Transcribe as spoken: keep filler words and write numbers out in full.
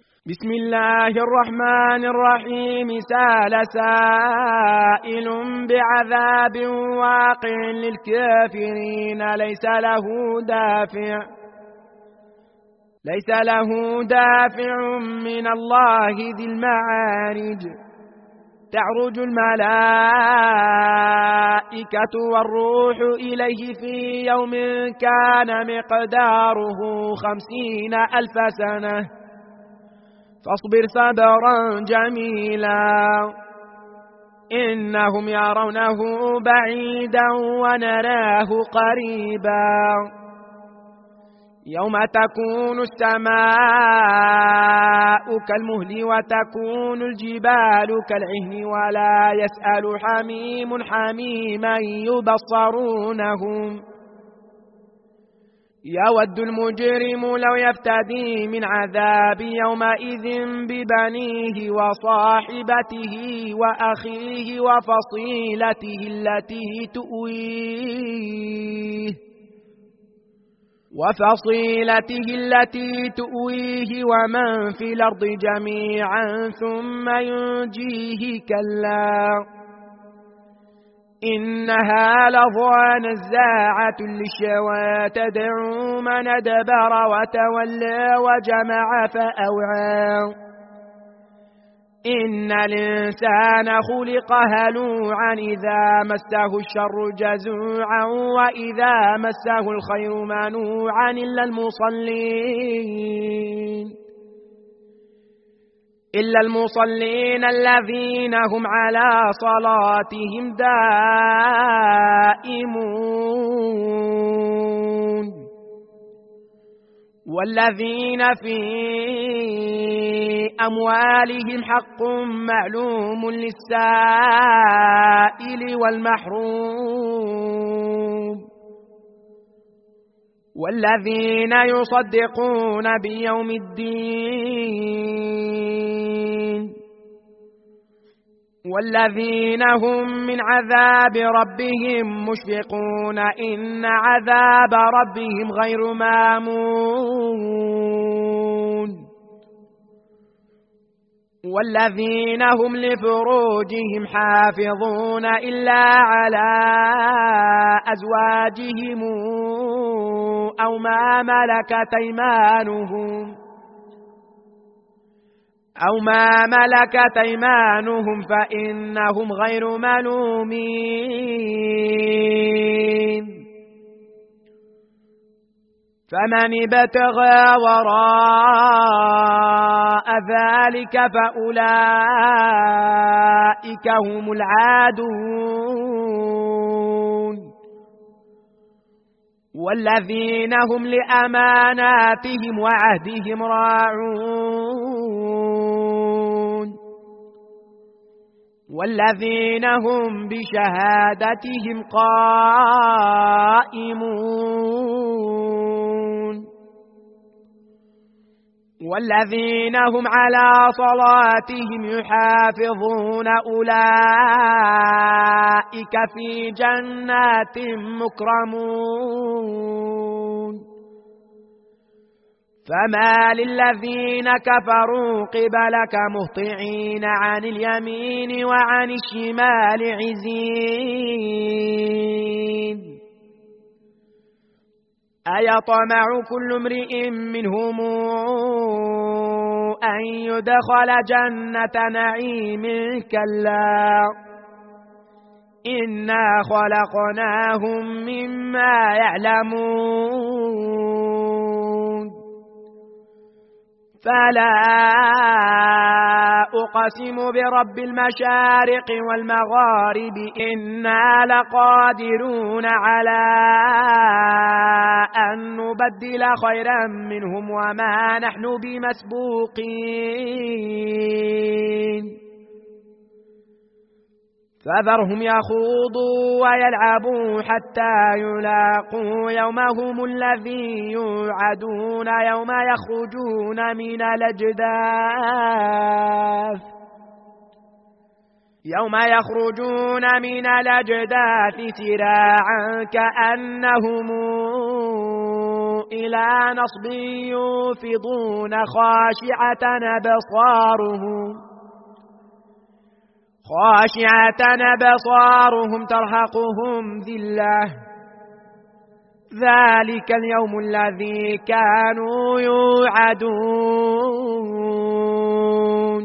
بسم الله الرحمن الرحيم. سأل سائل بعذاب واقع للكافرين ليس له دافع ليس له دافع من الله ذي المعارج. تعرج الملائكة والروح إليه في يوم كان مقداره خمسين ألف سنة فاصبر صبرا جميلا إنهم يرونه بعيدا ونراه قريبا. يوم تكون السماء كالمهل وتكون الجبال كالعهن ولا يسأل حميم حميما يبصرونهم. يود المجرم لو يفتدي من عذاب يومئذ ببنيه وصاحبته وأخيه وفصيلته التي تؤويه وفصيلته التي تؤويه ومن في الأرض جميعا ثم ينجيه. كلا إنها لظى نزاعة للشوى تدعو من أدبر وتولى وجمع فأوعى. إن الإنسان خلق هلوعا إذا مسه الشر جزوعا وإذا مسه الخير منوعا إلا المصلين إلا المصلين الذين هم على صلاتهم دائمون والذين في أموالهم حق معلوم للسائل والمحروم والذين يصدقون بيوم الدين والذين هم من عذاب ربهم مشفقون إن عذاب ربهم غير مامون والذين هم لفروجهم حافظون إلا على أزواجهم أو ما ملكت أيمانهم أو ما ملكت أيمانهم فإنهم غير ملومين. فمن ابتغى وراء ذلك فأولئك هم العادون والذين هم لأماناتهم وعهدهم راعون والذين هم بشهادتهم قائمون والذين هم على صلاتهم يحافظون أولئك في جنات مكرمون. فما للذين كفروا قبلك مهطعين عن اليمين وعن الشمال عزين. أيطمع كل امرئ منهم أن يدخل جنة نعيم؟ كلا إنا خلقناهم مما يعلمون. فلا أقسم برب المشارق والمغارب إنا لقادرون على أن نبدل خيرا منهم وما نحن بمسبوقين. فذرهم يخوضوا ويلعبوا حتى يلاقوا يومهم الذي يوعدون يوم يخرجون من الأجداث يوم يخرجون من الأجداث سراعا كأنهم إلى نصب يوفضون خاشعة أبصارهم خاشعة أبصارهم ترهقهم ذلة ذلك اليوم الذي كانوا يوعدون